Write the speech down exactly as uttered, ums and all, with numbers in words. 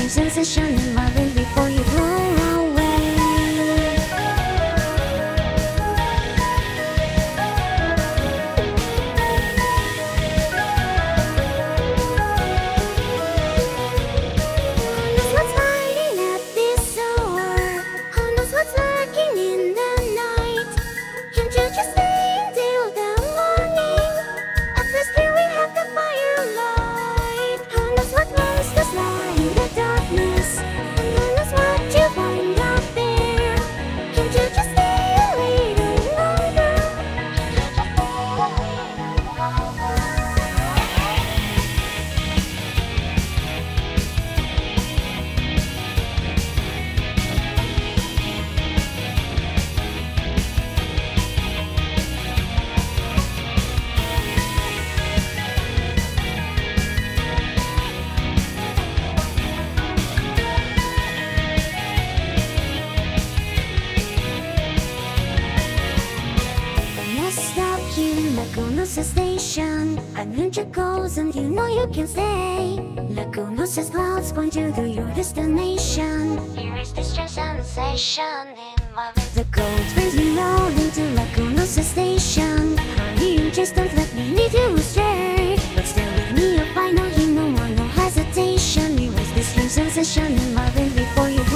strange sensation in my brain before you blow away. Who knows what's hiding at this hour? Who knows what's lurking in the night? Can't you just stay till the morning? At least here we have the firelight. Who knows what monsters lie in the darkness? And who knows what you find out there? Can't you just stay a little longer? Can't you just stay a little longer? Next stop here, Lagunosa Station. Adventure goes and you know you can stay. Lagunosa's clouds point you to your destination. Here is this strange sensation in my veins. The cold brings me round into Lagunosa Station. Honey, you just don't let me lead you astray. But stay with me, you'll find out you no more, no hesitation. Here is this strange sensation in my veins before you